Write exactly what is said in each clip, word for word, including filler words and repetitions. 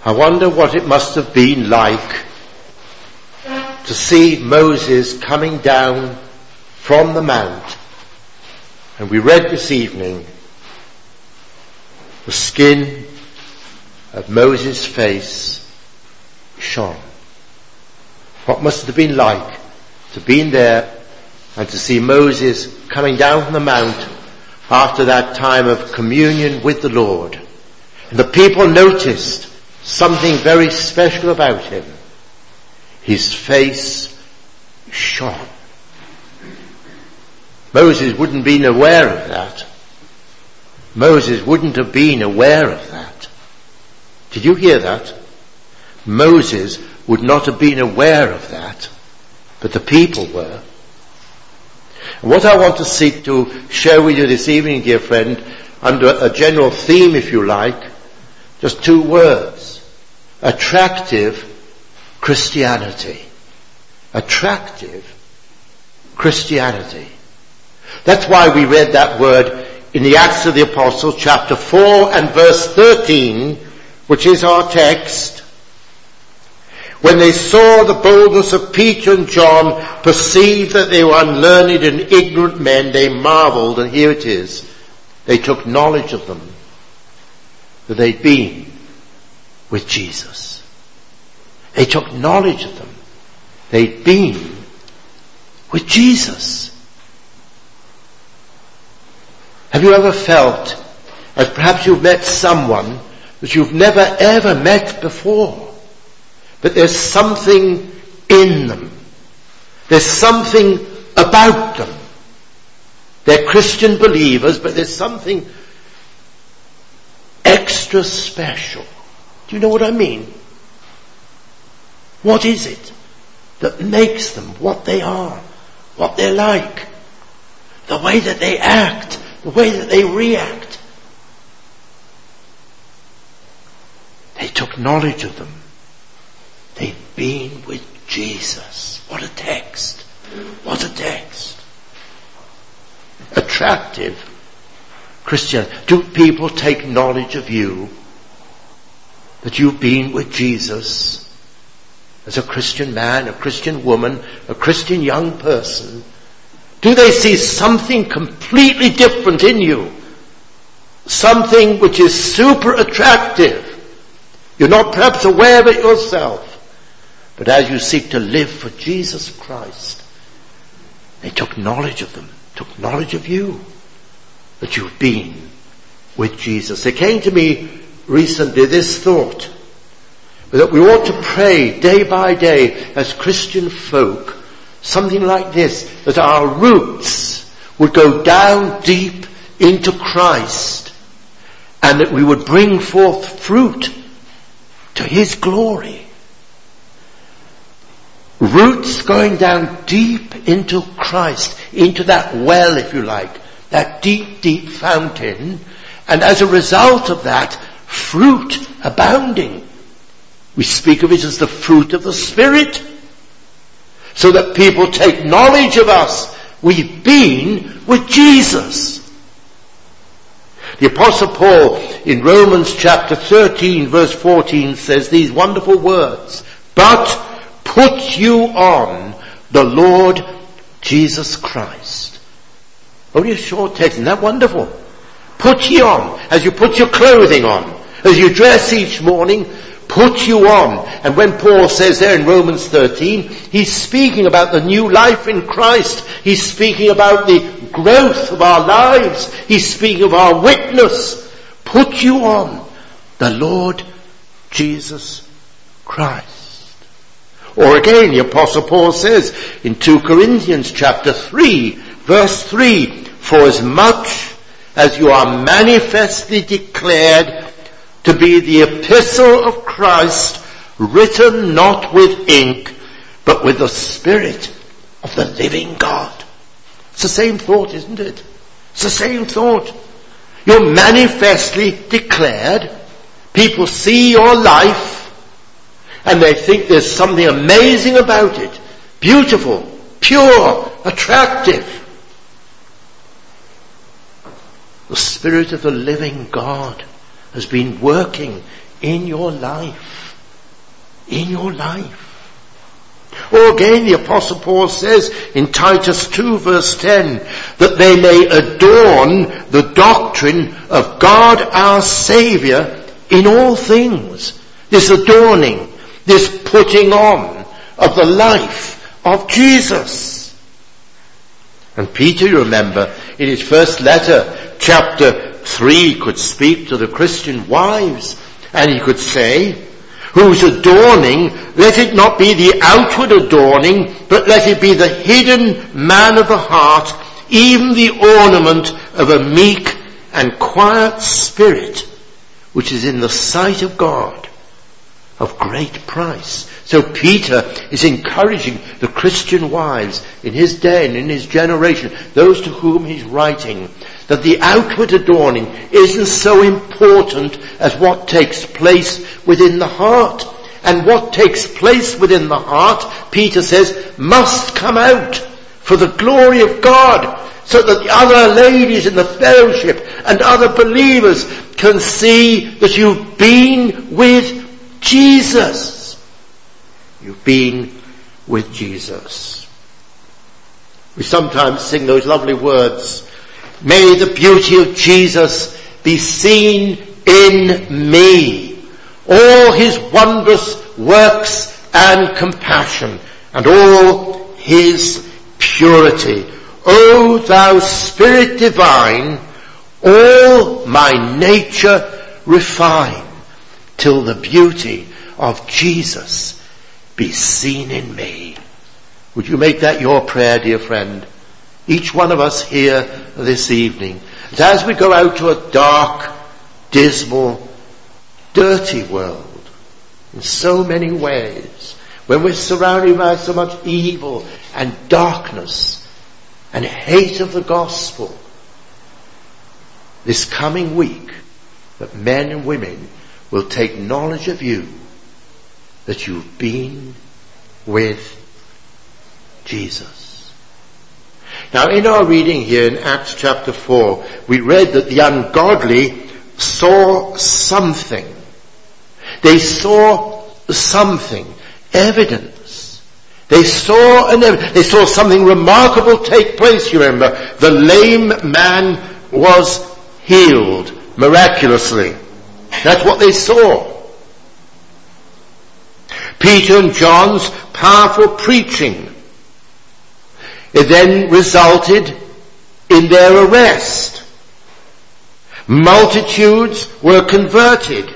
I wonder what it must have been like to see Moses coming down from the mount. And we read this evening, the skin of Moses' face shone. What must it have been like to be in there and to see Moses coming down from the mount after that time of communion with the Lord. And the people noticed something very special about him. His face shone. Moses wouldn't have been aware of that. Moses wouldn't have been aware of that. Did you hear that? Moses would not have been aware of that, but the people were. And what I want to seek to share with you this evening, dear friend, under a general theme, if you like, just two words. Attractive Christianity. Attractive Christianity. That's why we read that word in the Acts of the Apostles, chapter four and verse thirteen, which is our text. When they saw the boldness of Peter and John, perceived that they were unlearned and ignorant men, they marveled, and here it is, they took knowledge of them, that they'd been with Jesus. They took knowledge of them. They'd been with Jesus. Have you ever felt, as perhaps you've met someone that you've never ever met before, but there's something in them. There's something about them. They're Christian believers, but there's something extra special. Do you know what I mean? What is it that makes them what they are, what they're like, the way that they act, the way that they react? They took knowledge of them. They've been with Jesus. What a text. What a text. Attractive Christian. Do people take knowledge of you that you've been with Jesus as a Christian man, a Christian woman, a Christian young person? Do they see something completely different in you? Something which is super attractive. You're not perhaps aware of it yourself. But as you seek to live for Jesus Christ, they took knowledge of them, took knowledge of you, that you've been with Jesus. It came to me recently this thought, that we ought to pray day by day as Christian folk, something like this, that our roots would go down deep into Christ, and that we would bring forth fruit to His glory. Roots going down deep into Christ, into that well, if you like, that deep, deep fountain, and as a result of that, fruit abounding. We speak of it as the fruit of the Spirit, so that people take knowledge of us. We've been with Jesus. The Apostle Paul in Romans chapter thirteen verse fourteen says these wonderful words, "But put you on the Lord Jesus Christ." Only a short text, isn't that wonderful? Put ye on, as you put your clothing on, as you dress each morning, put you on. And when Paul says there in Romans thirteen, he's speaking about the new life in Christ. He's speaking about the growth of our lives. He's speaking of our witness. Put you on the Lord Jesus Christ. Or again, the Apostle Paul says in Second Corinthians chapter three, verse three, "For as much as you are manifestly declared to be the epistle of Christ, written not with ink, but with the Spirit of the living God." It's the same thought, isn't it? It's the same thought. You're manifestly declared. People see your life, and they think there's something amazing about it. Beautiful, pure, attractive. The Spirit of the living God has been working in your life. In your life. Or again, the Apostle Paul says in Titus two verse ten, that they may adorn the doctrine of God our Saviour in all things. This adorning, this putting on of the life of Jesus. And Peter, you remember, in his first letter, chapter three, could speak to the Christian wives, and he could say, whose adorning, let it not be the outward adorning, but let it be the hidden man of the heart, even the ornament of a meek and quiet spirit, which is in the sight of God of great price. So Peter is encouraging the Christian wives in his day and in his generation, those to whom he's writing, that the outward adorning isn't so important as what takes place within the heart. And what takes place within the heart, Peter says, must come out for the glory of God, so that the other ladies in the fellowship and other believers can see that you've been with Jesus. You've been with Jesus. We sometimes sing those lovely words, may the beauty of Jesus be seen in me, all his wondrous works and compassion, and all his purity. O thou Spirit divine, all my nature refine, till the beauty of Jesus be seen in me. Would you make that your prayer, dear friend? Each one of us here this evening, that as we go out to a dark, dismal, dirty world, in so many ways, when we're surrounded by so much evil and darkness and hate of the gospel, this coming week, that men and women will take knowledge of you, that you've been with Jesus. Now, in our reading here in Acts chapter four, we read that the ungodly saw something. They saw something, evidence. They saw an ev- they saw something remarkable take place, you remember. The lame man was healed miraculously. That's what they saw. Peter and John's powerful preaching, it then resulted in their arrest. Multitudes were converted.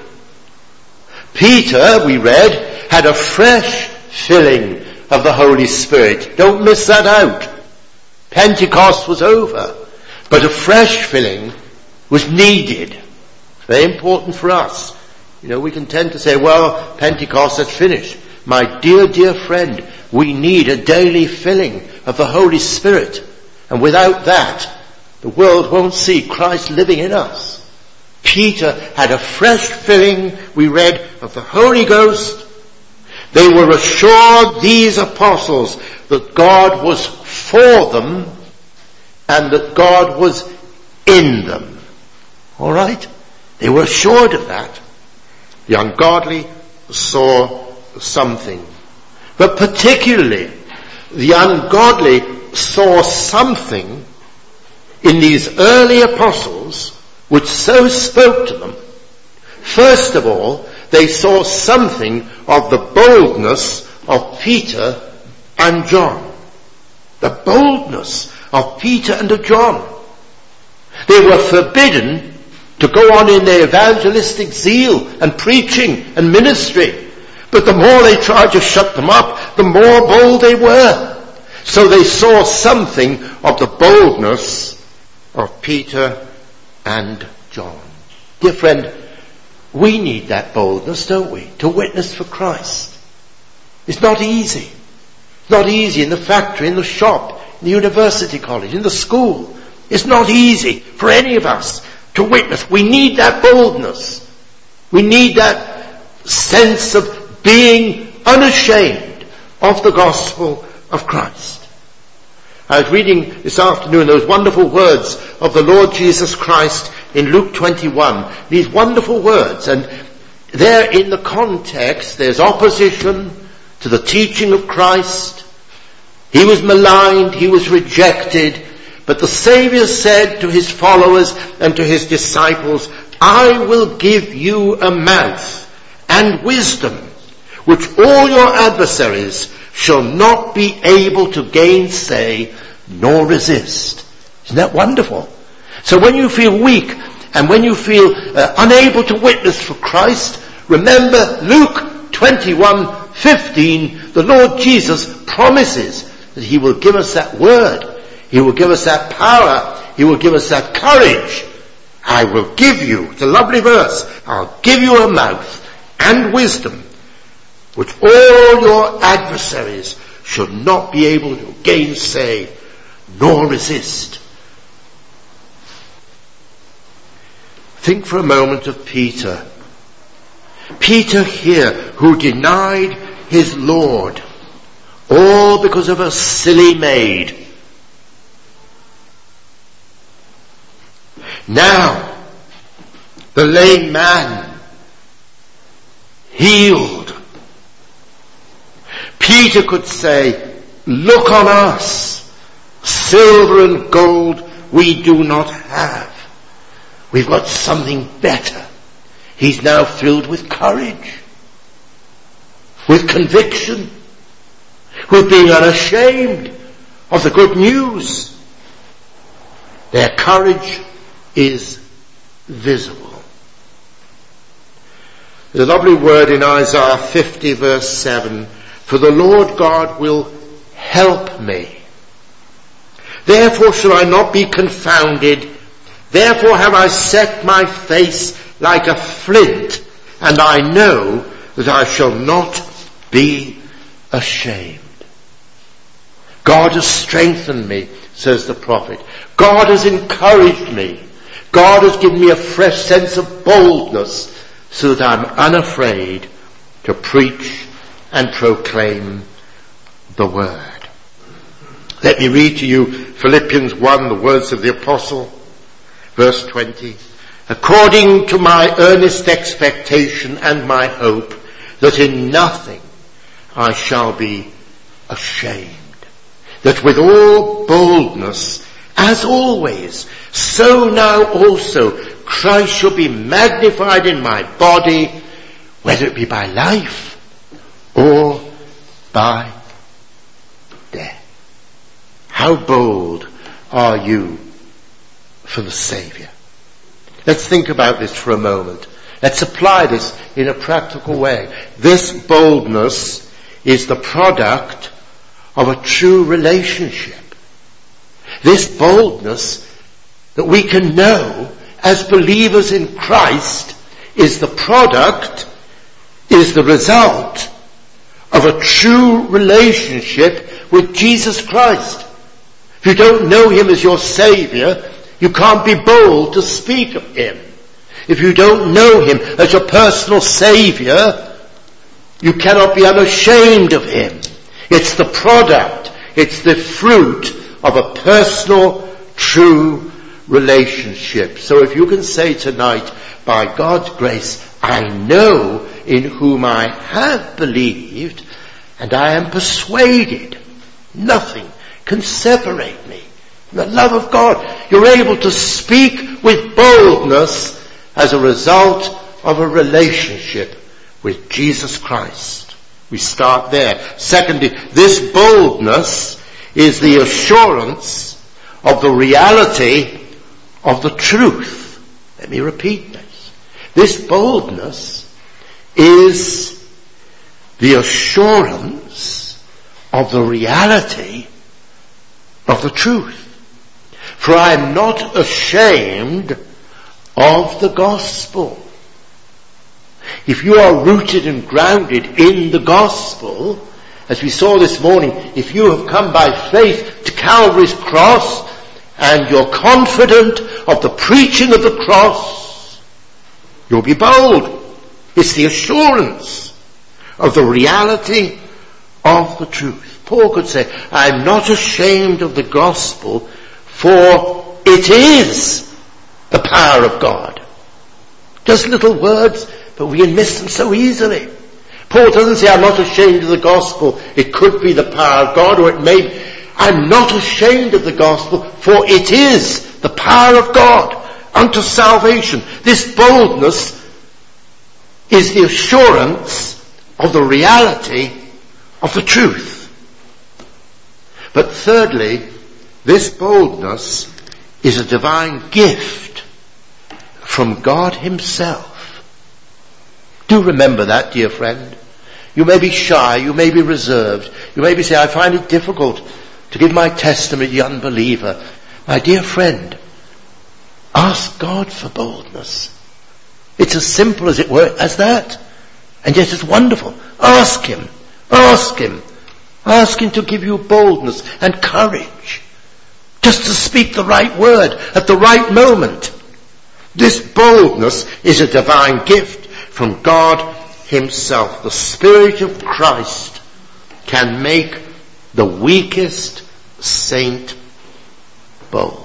Peter, we read, had a fresh filling of the Holy Spirit. Don't miss that out. Pentecost was over, but a fresh filling was needed. Very important for us. You know, we can tend to say, well, Pentecost has finished. My dear, dear friend, we need a daily filling of the Holy Spirit. And without that, the world won't see Christ living in us. Peter had a fresh filling, we read, of the Holy Ghost. They were assured, these apostles, that God was for them and that God was in them. All right? They were assured of that. The ungodly saw something. But particularly, the ungodly saw something in these early apostles which so spoke to them. First of all, they saw something of the boldness of Peter and John. The boldness of Peter and of John. They were forbidden to go on in their evangelistic zeal and preaching and ministry. But the more they tried to shut them up, the more bold they were. So they saw something of the boldness of Peter and John. Dear friend, we need that boldness, don't we? To witness for Christ. It's not easy. It's not easy in the factory, in the shop, in the university college, in the school. It's not easy for any of us to witness. We need that boldness. We need that sense of being unashamed of the gospel of Christ. I was reading this afternoon those wonderful words of the Lord Jesus Christ in Luke twenty-one. These wonderful words, and there in the context, there's opposition to the teaching of Christ. He was maligned, he was rejected, but the Saviour said to his followers and to his disciples, I will give you a mouth and wisdom, which all your adversaries shall not be able to gainsay nor resist. Isn't that wonderful? So when you feel weak and when you feel uh, unable to witness for Christ, remember Luke twenty-one fifteen, the Lord Jesus promises that he will give us that word. He will give us that power. He will give us that courage. I will give you, it's a lovely verse, I'll give you a mouth and wisdom, which all your adversaries should not be able to gainsay nor resist. Think for a moment of Peter. Peter here, who denied his Lord, all because of a silly maid. Now, the lame man, healed. Peter could say, look on us, silver and gold we do not have. We've got something better. He's now filled with courage, with conviction, with being unashamed of the good news. Their courage is visible. There's a lovely word in Isaiah fifty verse seven, for the Lord God will help me. Therefore shall I not be confounded. Therefore have I set my face like a flint, and I know that I shall not be ashamed. God has strengthened me, says the prophet. God has encouraged me. God has given me a fresh sense of boldness so that I'm unafraid to preach and proclaim the word. Let me read to you Philippians one, the words of the apostle, verse twenty. According to my earnest expectation and my hope that in nothing I shall be ashamed, that with all boldness, as always, so now also Christ shall be magnified in my body, whether it be by life or by death. How bold are you for the Saviour? Let's think about this for a moment. Let's apply this in a practical way. This boldness is the product of a true relationship. This boldness that we can know as believers in Christ is the product, is the result of a true relationship with Jesus Christ. If you don't know him as your Saviour, you can't be bold to speak of him. If you don't know him as your personal Saviour, you cannot be unashamed of him. It's the product, it's the fruit of a personal, true relationship. So if you can say tonight, by God's grace, I know in whom I have believed, and I am persuaded, nothing can separate me from the love of God. You're able to speak with boldness as a result of a relationship with Jesus Christ. We start there. Secondly, this boldness is the assurance of the reality of the truth. Let me repeat this. This boldness is the assurance of the reality of the truth. For I am not ashamed of the gospel. If you are rooted and grounded in the gospel, as we saw this morning, if you have come by faith to Calvary's cross and you're confident of the preaching of the cross, you'll be bold. It's the assurance of the reality of the truth. Paul could say, I'm not ashamed of the gospel, for it is the power of God. Just little words, but we can miss them so easily. Paul doesn't say, I'm not ashamed of the gospel. It could be the power of God, or it may be. I'm not ashamed of the gospel, for it is the power of God unto salvation. This boldness is the assurance of the reality of the truth. But thirdly, this boldness is a divine gift from God himself. Do remember that, dear friend. You may be shy, you may be reserved, you may be saying, I find it difficult to give my testimony to the unbeliever. My dear friend, ask God for boldness. It's as simple as it were as that. And yet it's wonderful. Ask him. Ask him. Ask him to give you boldness and courage. Just to speak the right word at the right moment. This boldness is a divine gift from God himself. The Spirit of Christ can make the weakest saint bold.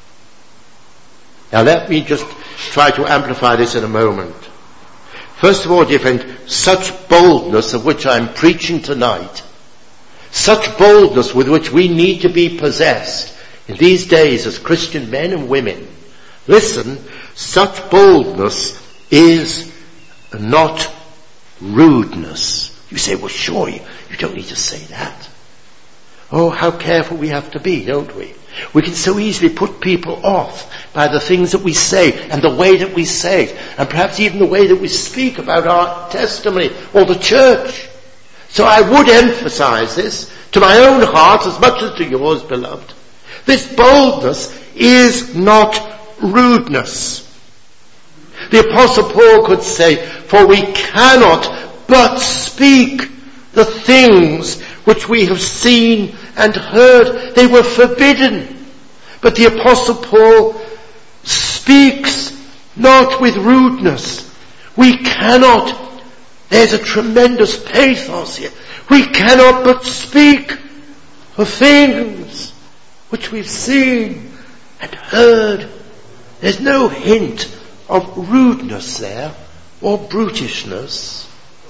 Now let me just try to amplify this in a moment. First of all, dear friend, such boldness of which I'm preaching tonight, such boldness with which we need to be possessed in these days as Christian men and women, listen, such boldness is not rudeness. You say, well, sure, you, you don't need to say that. Oh, how careful we have to be, don't we? We can so easily put people off by the things that we say and the way that we say it, and perhaps even the way that we speak about our testimony or the church. So I would emphasize this to my own heart as much as to yours, beloved. This boldness is not rudeness. The Apostle Paul could say, for we cannot but speak the things which we have seen and heard. They were forbidden. But the Apostle Paul speaks not with rudeness. We cannot, there's a tremendous pathos here. We cannot but speak of things which we've seen and heard. There's no hint of rudeness there or brutishness.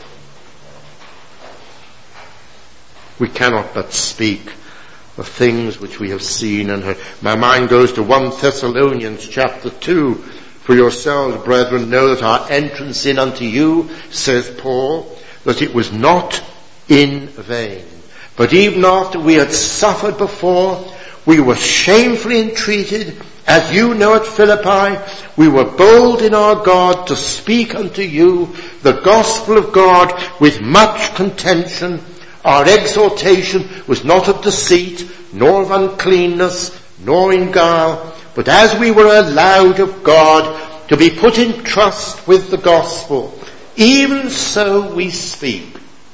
We cannot but speak of things which we have seen and heard. My mind goes to First Thessalonians chapter two. For yourselves, brethren, know that our entrance in unto you, says Paul, that it was not in vain. But even after we had suffered before, we were shamefully entreated, as you know at Philippi, we were bold in our God to speak unto you the gospel of God with much contention. Our exhortation was not of deceit, nor of uncleanness, nor in guile, but as we were allowed of God to be put in trust with the gospel, even so we speak,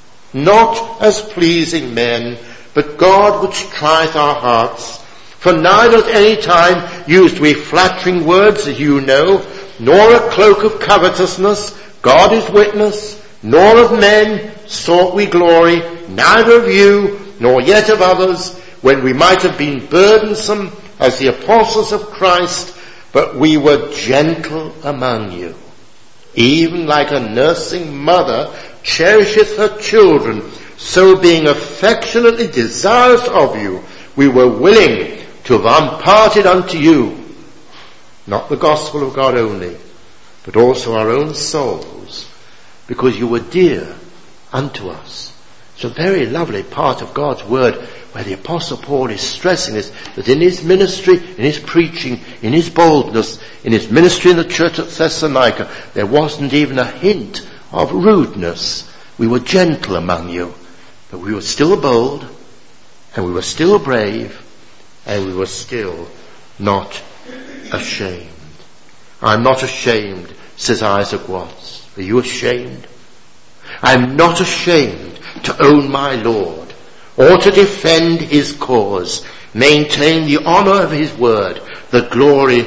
not as pleasing men, but God which trieth our hearts. For neither at any time used we flattering words, as you know, nor a cloak of covetousness, God is witness, nor of men sought we glory, neither of you, nor yet of others, when we might have been burdensome as the apostles of Christ, but we were gentle among you. Even like a nursing mother cherisheth her children, so being affectionately desirous of you, we were willing to have imparted unto you, not the gospel of God only, but also our own souls, because you were dear unto us. It's a very lovely part of God's word where the Apostle Paul is stressing this, that in his ministry, in his preaching, in his boldness, in his ministry in the church at Thessalonica, there wasn't even a hint of rudeness. We were gentle among you, but we were still bold, and we were still brave, and we were still not ashamed. I'm not ashamed, says Isaac Watts. Are you ashamed? I'm not ashamed to own my Lord, or to defend his cause, maintain the honor of his word, the glory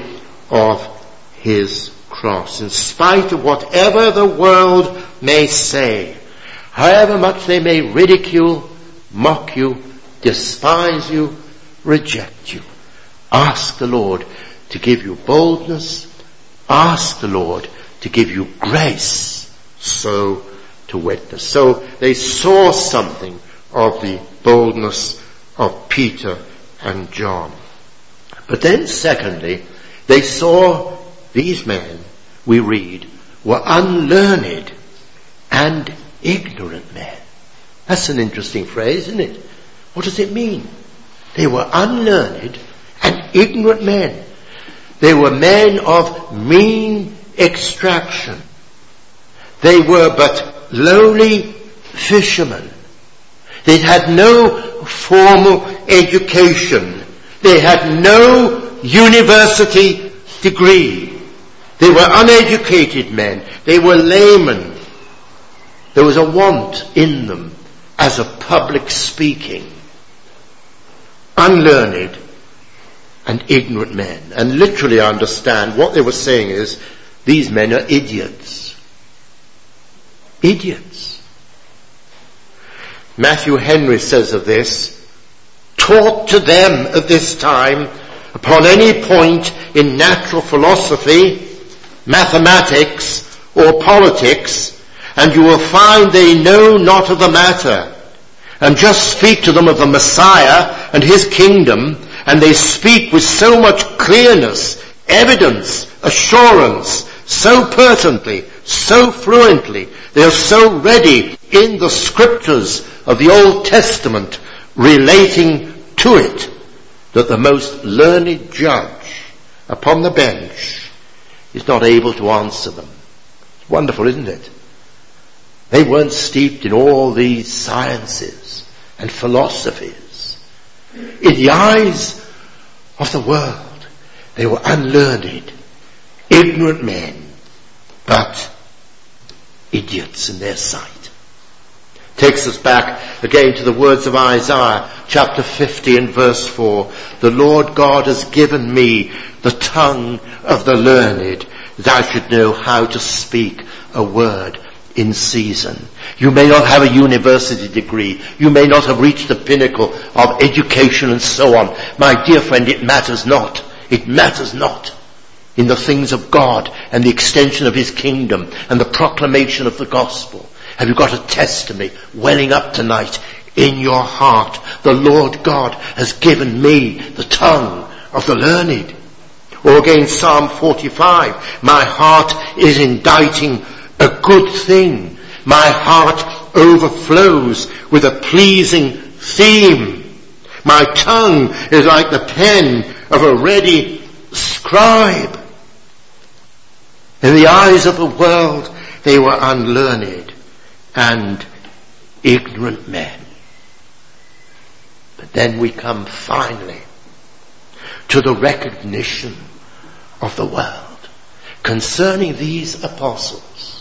of his cross, in spite of whatever the world may say, however much they may ridicule, mock you, despise you, reject you. Ask the Lord to give you boldness. Ask the Lord to give you grace so to witness. So they saw something of the boldness of Peter and John. But then secondly, they saw these men, we read, were unlearned and ignorant men. That's an interesting phrase, isn't it? What does it mean? They were unlearned and ignorant men. They were men of mean extraction. They were but lowly fishermen. They had no formal education. They had no university degree. They were uneducated men. They were laymen. There was a want in them as a public speaking. Unlearned and ignorant men. And literally I understand what they were saying is, these men are idiots. Idiots. Matthew Henry says of this, taught to them at this time upon any point in natural philosophy, mathematics, or politics, and you will find they know not of the matter. And just speak to them of the Messiah and his kingdom, and they speak with so much clearness, evidence, assurance, so pertinently, so fluently. They are so ready in the scriptures of the Old Testament relating to it, that the most learned judge upon the bench is not able to answer them. It's wonderful, isn't it? They weren't steeped in all these sciences and philosophies. In the eyes of the world, they were unlearned, ignorant men, but idiots in their sight. Takes us back again to the words of Isaiah chapter fifty and verse four. The Lord God has given me the tongue of the learned, that I should know how to speak a word in season. You may not have a university degree. You may not have reached the pinnacle of education and so on. My dear friend, it matters not. It matters not. In the things of God and the extension of his kingdom and the proclamation of the gospel. Have you got a testimony welling up tonight in your heart? The Lord God has given me the tongue of the learned. Or again, Psalm forty-five. My heart is inditing a good thing. My heart overflows with a pleasing theme. My tongue is like the pen of a ready scribe. In the eyes of the world, they were unlearned and ignorant men. But then we come finally to the recognition of the world concerning these apostles.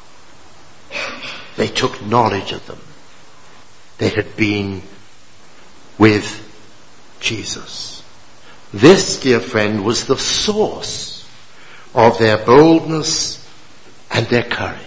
They took knowledge of them. They had been with Jesus. This, dear friend, was the source of their boldness and their courage.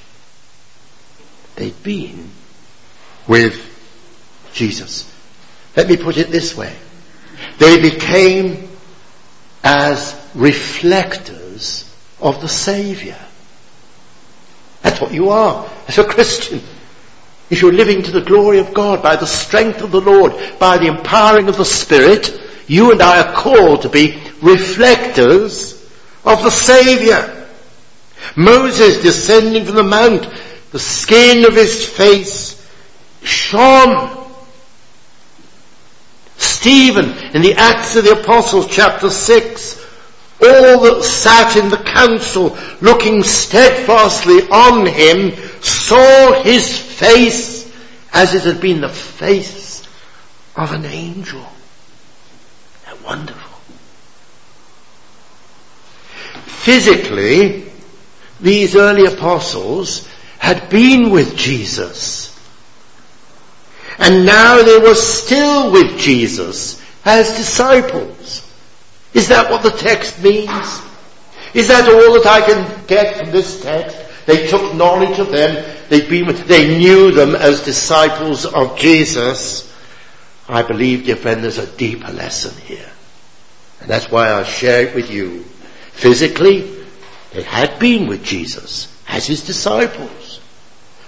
They'd been with Jesus. Let me put it this way. They became as reflectors of the Saviour. That's what you are as a Christian. If you're living to the glory of God by the strength of the Lord, by the empowering of the Spirit, you and I are called to be reflectors of the Saviour. Moses descending from the mount, the skin of his face shone. Stephen in the Acts of the Apostles chapter six, all that sat in the council looking steadfastly on him saw his face as it had been the face of an angel. How wonderful. Physically, these early apostles had been with Jesus. And now they were still with Jesus as disciples. Is that what the text means? Is that all that I can get from this text? They took knowledge of them. They'd been with, they knew them as disciples of Jesus. I believe, dear friend, there's a deeper lesson here. And that's why I'll share it with you. Physically, they had been with Jesus as his disciples.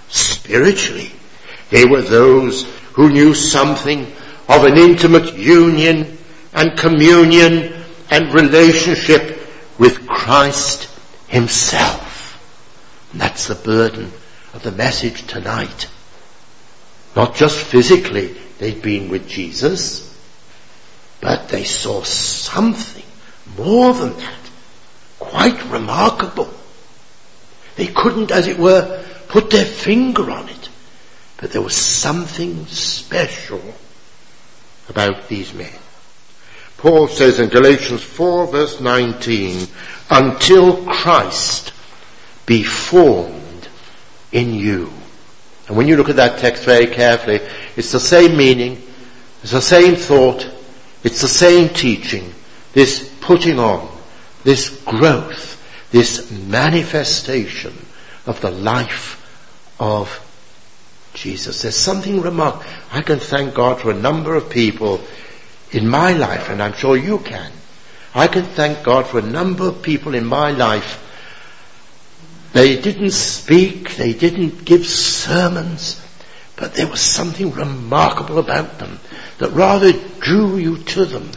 spiritually. They were those who knew something of an intimate union and communion and relationship with Christ himself. And that's the burden of the message tonight. Not just physically they'd been with Jesus, but they saw something more than that. Quite remarkable. They couldn't, as it were, put their finger on it. But there was something special about these men. Paul says in Galatians four verse nineteen, until Christ be formed in you. And when you look at that text very carefully, it's the same meaning, it's the same thought, it's the same teaching, this putting on, this growth, this manifestation of the life of Jesus. There's something remarkable. I can thank God for a number of people in my life, and I'm sure you can. I can thank God for a number of people in my life. They didn't speak, they didn't give sermons, but there was something remarkable about them that rather drew you to them.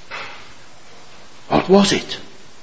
What was it?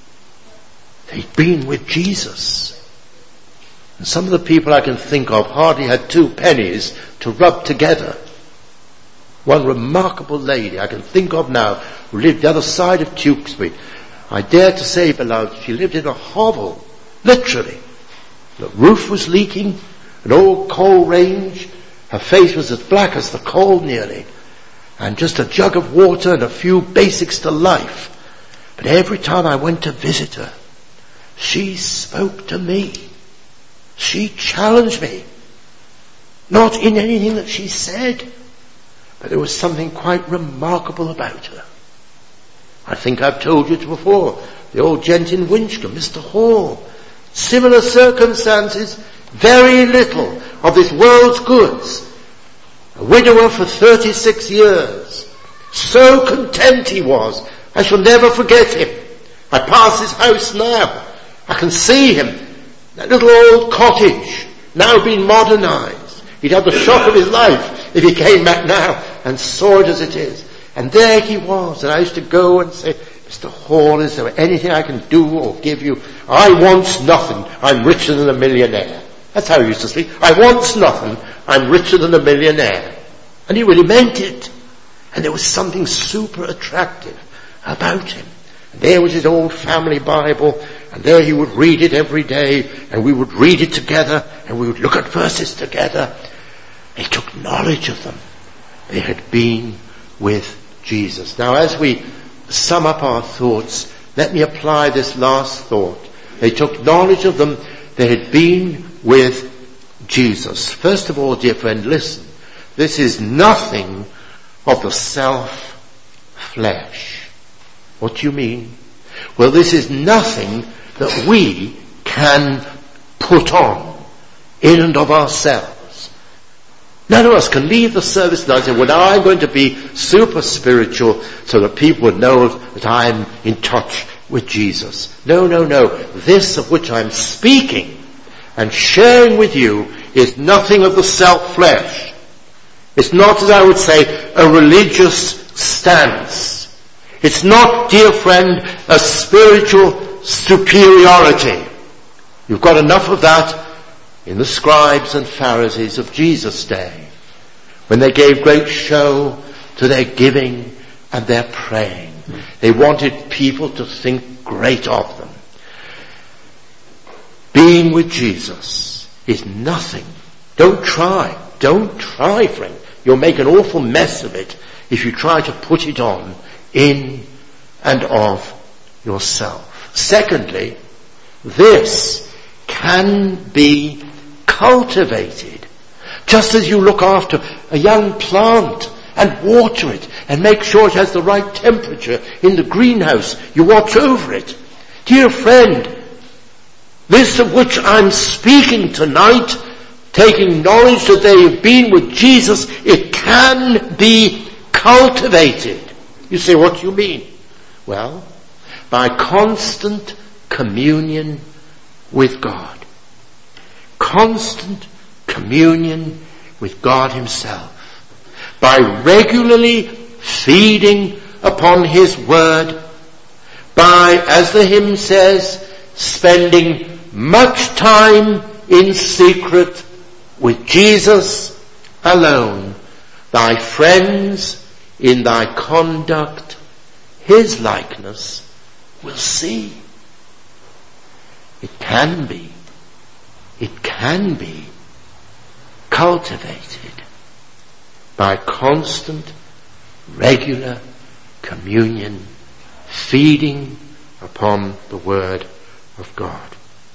They'd been with Jesus. And some of the people I can think of hardly had two pennies to rub together. One remarkable lady I can think of now who lived the other side of Tewkesbury. I dare to say, beloved, she lived in a hovel, literally. The roof was leaking, an old coal range. Her face was as black as the coal nearly. And just a jug of water and a few basics to life. But every time I went to visit her, she spoke to me. She challenged me. Not in anything that she said, but there was something quite remarkable about her. I think I've told you before, the old gent in Winchcombe, Mister Hall. Similar circumstances, very little of this world's goods. A widower for thirty-six years. So content he was. I shall never forget him. I pass his house now. I can see him. That little old cottage, now being modernised. He'd have the shock of his life if he came back now and saw it as it is. And there he was. And I used to go and say, Mister Hall, is there anything I can do or give you? I want nothing. I'm richer than a millionaire. That's how he used to speak. I want nothing. I'm richer than a millionaire. And he really meant it. And there was something super attractive about him. And there was his old family Bible, and there he would read it every day, and we would read it together, and we would look at verses together. He took knowledge of them. They had been with Jesus. Now, as we sum up our thoughts, let me apply this last thought. They took knowledge of them. They had been with Jesus. First of all, dear friend, listen. This is nothing of the self-flesh. What do you mean? Well, this is nothing that we can put on in and of ourselves. None of us can leave the service tonight and say, well, now I'm going to be super spiritual so that people would know that I'm in touch with Jesus. No, no, no. This of which I'm speaking and sharing with you is nothing of the self-flesh. It's not, as I would say, a religious stance. It's not, dear friend, a spiritual superiority. You've got enough of that in the scribes and Pharisees of Jesus' day, when they gave great show to their giving and their praying. They wanted people to think great of them. Being with Jesus is nothing. Don't try. Don't try, friend. You'll make an awful mess of it if you try to put it on in and of yourself. Secondly, this can be cultivated. Just as you look after a young plant and water it and make sure it has the right temperature in the greenhouse, you watch over it. Dear friend, this of which I'm speaking tonight, taking knowledge that they have been with Jesus, it can be cultivated. You say, what do you mean? Well, by constant communion with God. Constant communion with God himself. By regularly feeding upon his word, by, as the hymn says, spending much time in secret with Jesus alone, thy friends in thy conduct his likeness will see. It can be, it can be cultivated by constant, regular communion, feeding upon the Word of God.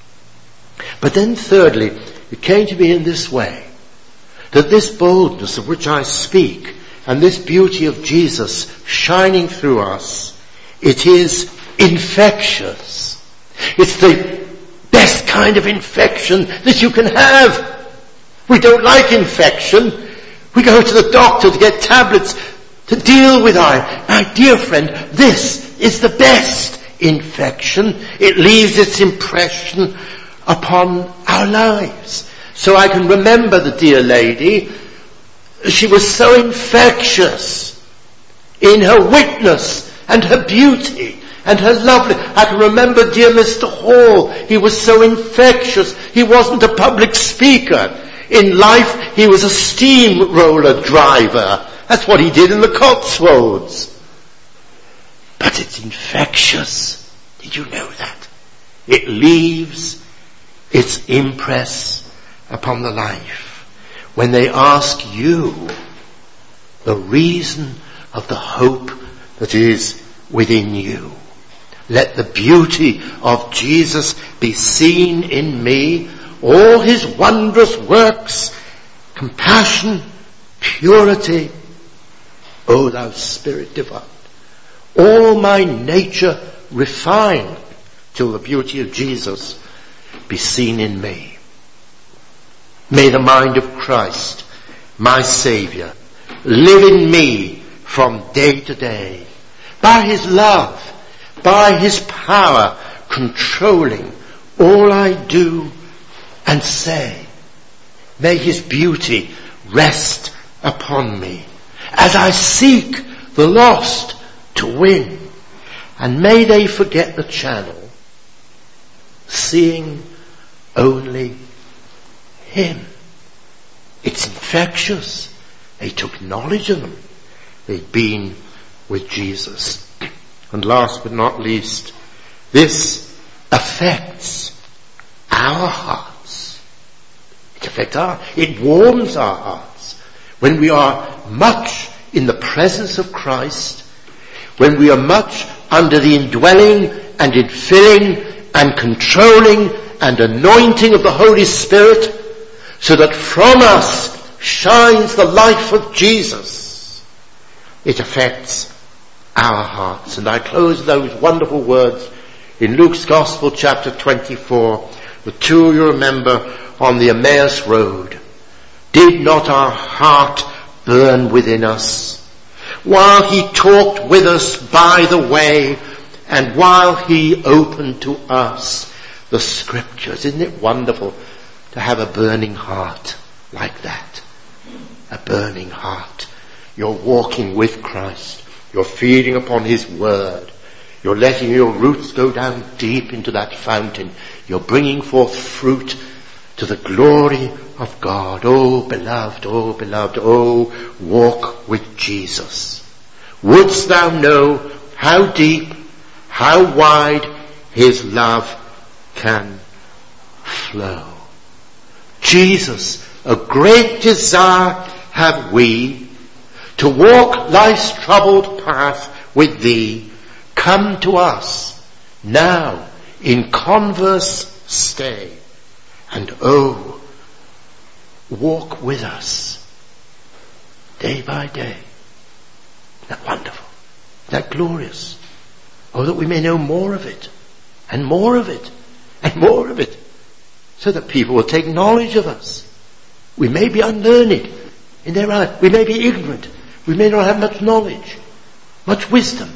But then thirdly, it came to be in this way, that this boldness of which I speak, and this beauty of Jesus shining through us, it is infectious. It's the best kind of infection that you can have. We don't like infection. We go to the doctor to get tablets to deal with our... My dear friend, this is the best infection. It leaves its impression upon our lives. So I can remember the dear lady. She was so infectious in her witness and her beauty and her lovely... I can remember dear Mister Hall. He was so infectious. He wasn't a public speaker. In life, he was a steamroller driver. That's what he did in the Cotswolds. But it's infectious. Did you know that? It leaves its impress upon the life. When they ask you the reason of the hope that is within you, let the beauty of Jesus be seen in me, all his wondrous works, compassion, purity, O thou Spirit divine, all my nature refined till the beauty of Jesus be seen in me. May the mind of Christ, my Saviour, live in me from day to day, by his love, by his power, controlling all I do and say. May his beauty rest upon me as I seek the lost to win. And may they forget the channel, seeing only him. It's infectious. They took knowledge of him. They'd been with Jesus. And last but not least, this affects our hearts. It affects our, it warms our hearts. When we are much in the presence of Christ, when we are much under the indwelling and infilling and controlling and anointing of the Holy Spirit, so that from us shines the life of Jesus, it affects our hearts. And I close those wonderful words in Luke's Gospel, chapter twenty-four. The two you remember on the Emmaus Road. Did not our heart burn within us while he talked with us by the way, and while he opened to us the Scriptures? Isn't it wonderful to have a burning heart like that? A burning heart. You're walking with Christ. You're feeding upon his word. You're letting your roots go down deep into that fountain. You're bringing forth fruit to the glory of God. Oh, beloved, oh, beloved, oh, walk with Jesus. Wouldst thou know how deep, how wide his love can flow? Jesus, a great desire have we to walk life's troubled path with thee. Come to us now in converse stay, and oh, walk with us day by day. Isn't that wonderful? Isn't that glorious? Oh, that we may know more of it, and more of it, and more of it, so that people will take knowledge of us. We may be unlearned in their eyes. We may be ignorant. We may not have much knowledge, much wisdom.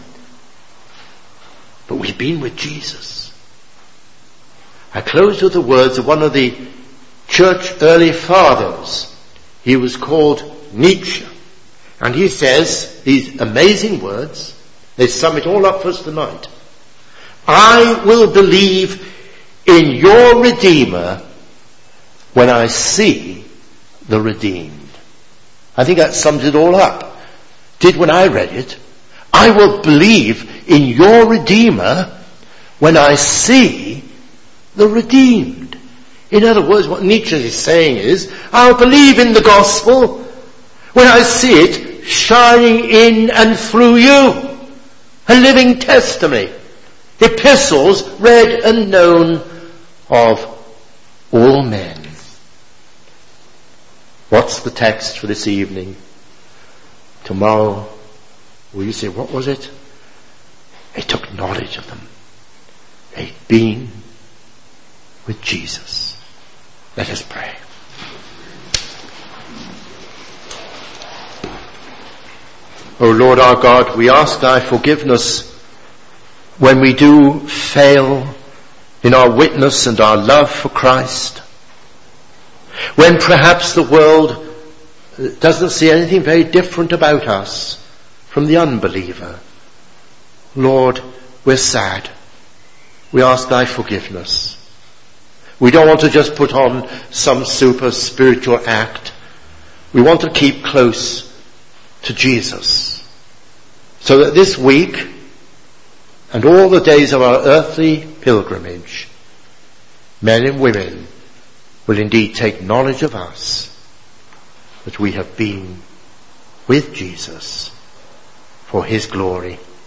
But we've been with Jesus. I close with the words of one of the church early fathers. He was called Nietzsche. And he says these amazing words. They sum it all up for us tonight. I will believe in your Redeemer when I see the redeemed. I think that sums it all up. Did when I read it. I will believe in your Redeemer when I see the redeemed. In other words, what Nietzsche is saying is, I'll believe in the gospel when I see it shining in and through you. A living testimony. Epistles read and known of all men. What's the text for this evening? Tomorrow, will you say, what was it? They took knowledge of them. They'd been with Jesus. Let us pray. O Lord our God, we ask thy forgiveness when we do fail in our witness and our love for Christ. When perhaps the world doesn't see anything very different about us from the unbeliever. Lord, we're sad. We ask thy forgiveness. We don't want to just put on some super spiritual act. We want to keep close to Jesus. So that this week and all the days of our earthly pilgrimage, men and women will indeed take knowledge of us, that we have been with Jesus for his glory.